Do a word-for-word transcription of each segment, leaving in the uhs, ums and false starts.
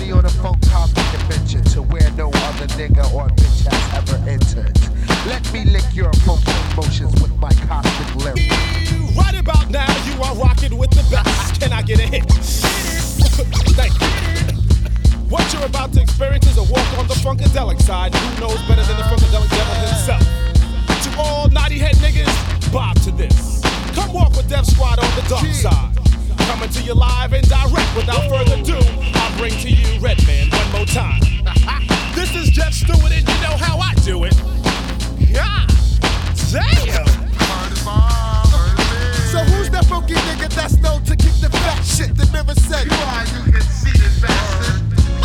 me on a funk topic adventure to where no other nigga or bitch has ever entered. Let me lick your funky emotions with my cosmic lyrics. Right about now, you are rocking with the best. Can I get a hit? Thank you. What you're about to experience is a walk on the funkadelic side. Who knows better than the funkadelic devil himself? To all naughty head niggas, bob to this. Come walk with Def Squad on the dark side. Coming to you live and direct. Without further ado, I'll bring to you Redman one more time. This is Jeff Stewart and you know how I do it. God damn! So who's that funky nigga that's known to kick the fat shit? The mirror said, You are, you can see it, bastard.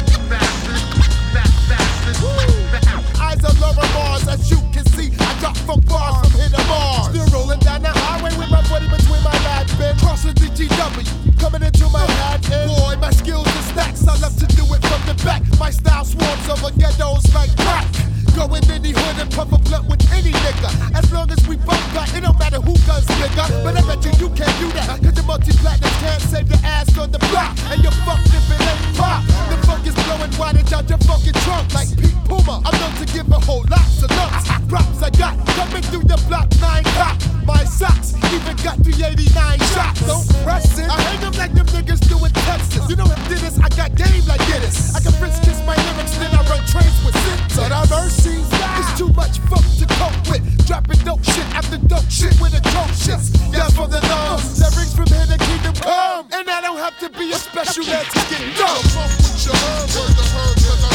Eyes on Laura Mars, as you can see, I got funk bars from here to Mars. Still rolling down the highway with my buddy between my lap bend. Crossing the G W, coming into my head end. Boy, my skills and stacks, I love to do it from the back. My style swarms over ghettos like crack. Go in any hood and puff a blunt with any nigga. As long as we both got, it don't matter who guns bigger. But I bet you you can't do that, cause the multi-platinum can't save your ass on the block. And you're fucked if it ain't pop. The funk is blowing wide and out your fucking trunk like Pete Puma. I'm known to give a whole lot of lumps. Props I got coming through the block, nine cop. My socks even got three eighty-nine shots. Don't press it. I hang them like them niggas do in Texas. You know what did this? I got game like Guinness. I can French kiss my lyrics, then I run trains with symptoms. But I mercy. It's too much funk to cope with. Dropping dope shit after dope shit with atrocious. Yeah, from the nose. That rings from here to kingdom come. And I don't have to be a special man to get dope. Fuck with your herb, word the herb, cause I